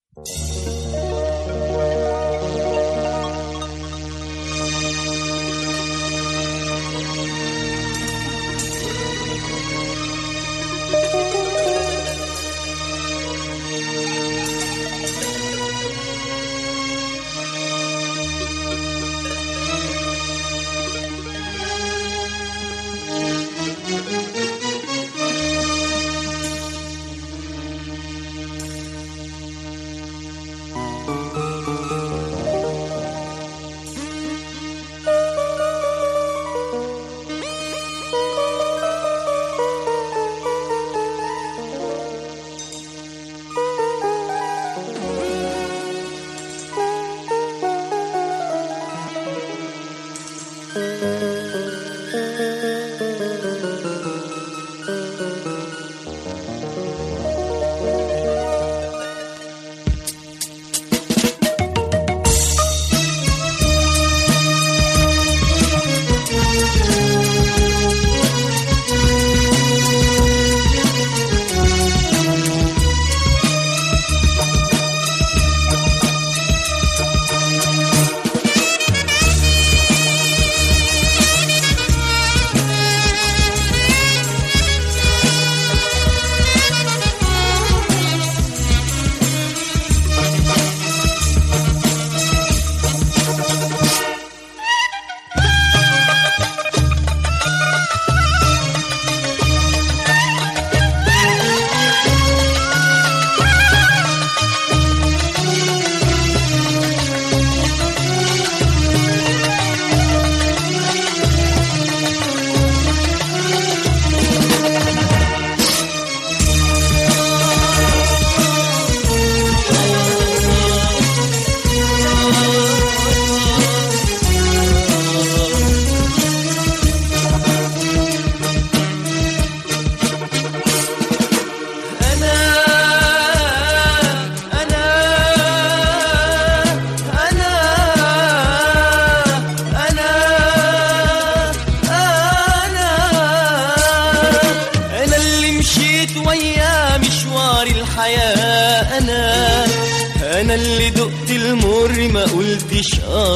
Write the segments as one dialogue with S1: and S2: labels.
S1: أنا اللي دقت المر ما قلتش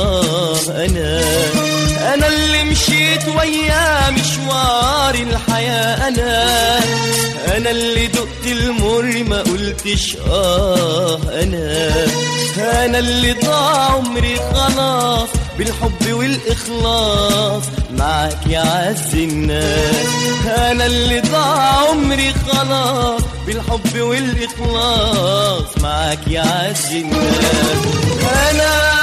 S1: أنا اللي مشيت وياه مشوار الحياة أنا اللي دقت المر ما قلتش أنا اللي ضاع عمري خلاص بالحب والإخلاص معاك يا عز الناس. أنا اللي ضاع عمري خلاص بالحب والإخلاص معاك يا عز الناس. أنا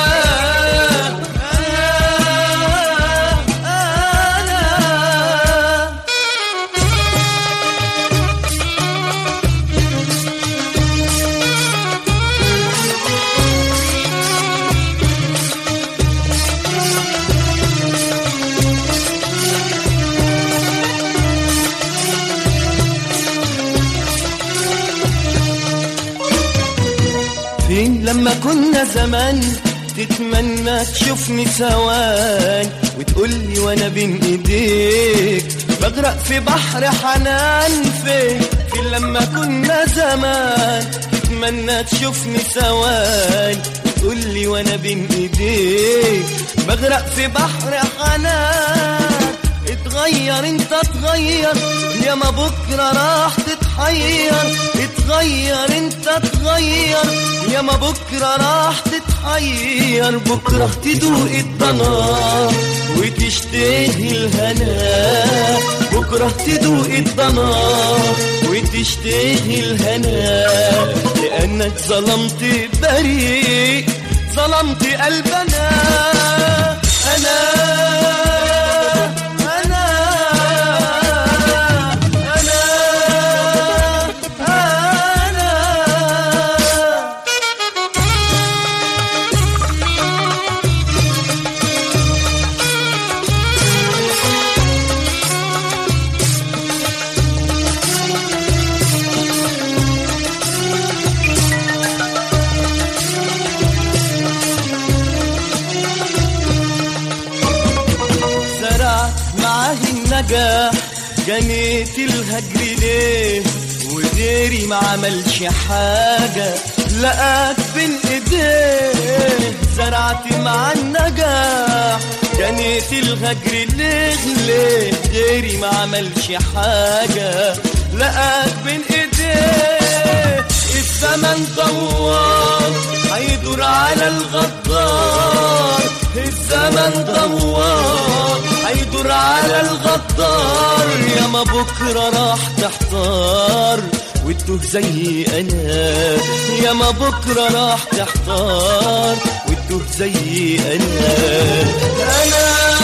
S1: لما كنا زمان تتمنى تشوفني ثوان وتقولي وانا بين ايديك بغرق في بحر حنان. فين لما كنا زمان تتمنى تشوفني ثوان وتقولي وانا بين ايديك بغرق في بحر حنان. اتغير انت اتغير يا ما بكرة راح تتحير. اتغير انت اتغير يا ما بكرة راح تتحير. بكرة تدوق الضنا وتشتهي الهنا. بكرة تدوق الضنا وتشتهي الهنا. لأنك ظلمت بريء ظلمت قلبنا. أنا جنيت الهجر ليه وغيري ما عملش حاجة. لقاك بين ايديه زرعت مع النجاح. جنيت الهجر ليه غيري ما عملش حاجة. لقاك بين ايديه الزمن دوار هيدور على الغدار. الزمن دوار هيدور على الغدار. يا ما بكرة راح تحتار وتوه زي انا. يا ما بكرة راح تحتار وتوه زي انا.